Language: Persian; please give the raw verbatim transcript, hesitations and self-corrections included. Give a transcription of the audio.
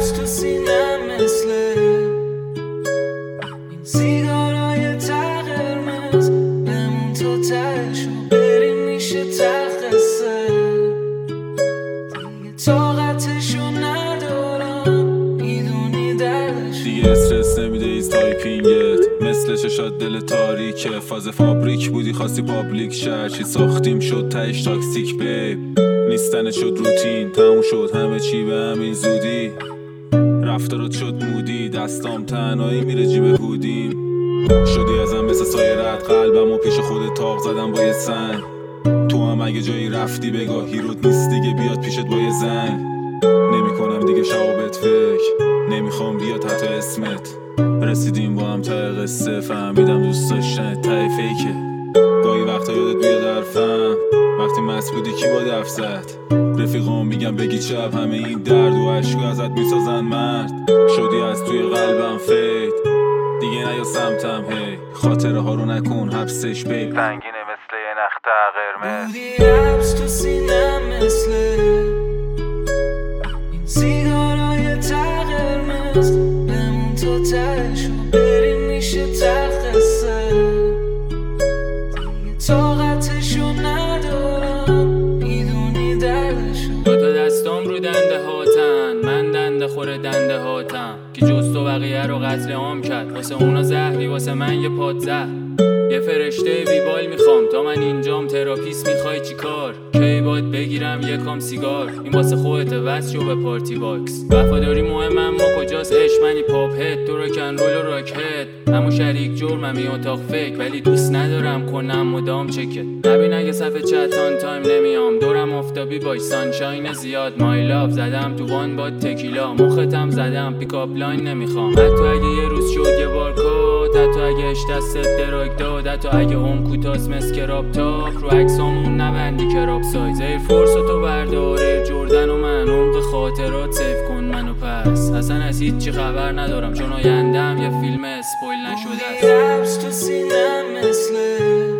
لبس تو سینم مثل این سیگارای ته قرمز، بمون تا تهشو بریم میشه تخصه دیگه طاقتشو ندارم، میدونی دردشو دیگه استرس نمیده ایز تایپینگت، مثل چشات دل تاریکه، فاز فابریک بودی خواستی پابلیک شد، چی ساختیم شد تهش تاکسیک بیب، نیستن شد روتین، تموم شد همه چی به همین زودی، رفتارات شد مودی، دستام تنهایی میره جیب هودیم، شدی ازم مثل سایرت، قلبم و پیش خودت تاق زدم با یه سنگ، تو هم اگه جایی رفتی بگاهی رود نیست دیگه بیاد پیشت با یه زنگ، نمی کنم دیگه شوابت فکر، نمیخوام بیاد حتی اسمت، رسیدیم با هم ته قصه، فهمیدم دوست داشتن ته فیکه، گاهی وقتا یادت بیاد حرفم، وقتی مست بودی کی با دف زد، رفیقام میگم بگی چپ، همه این درد و عشقو ازت میسازن مرد، شدی از توی قلبم فید، دیگه نیا سمتم هی، خاطره ها رو نکن حبسش بی، سنگینه مثل یه نخت قرمز، بودی لبس تو سینم مثل این سیگارای ته قرمز، بمون تا تهشو بریم میشه تخصه دیگه طاقتشو ندارم، میدونی دردشو. دوتا دستام رو دنده هاتن، من دنده خوره دنده هاتم، که جز تو بقیه رو قتل عام کرد، واسه اونا زهری واسه من یه پاد زهر، یه فرشته ویبال میخوام تا من اینجام، تراپیست میخوای چی کار، کی باید بگیرم یکم سیگار، این واسه خودت وست شو به پارتی باکس، وفاداری مهمم ما کجاست عشق، منی پاپ هد تو راکن رول و راک هد، همون شریک جرمم این اتاق فیک، ولی دوست ندارم کنم مدام چکت، نبین اگه صفحه چتان تایم نمیام، دورم آفتابی باش سانشاین زیاد، مای لاف زدم تو وان با تکیلا، مختم زدم پیکاپ لاین نمیخوام، حتی اگه یه روز شد یه بار کات، حتی اگه اش دستت دراگ داد، حتی اگه هم کوتاس مسکراب تاپ، رو عکسامون نبندی کراب سایز، ایر فورس و تو برداره جردن و من، عمق خاطرات سیف کن منو پس، اصلا از هیچ چی خبر ندارم چون آیندم یه فیلم اسپویل نشده است. لبس تو سینم مثل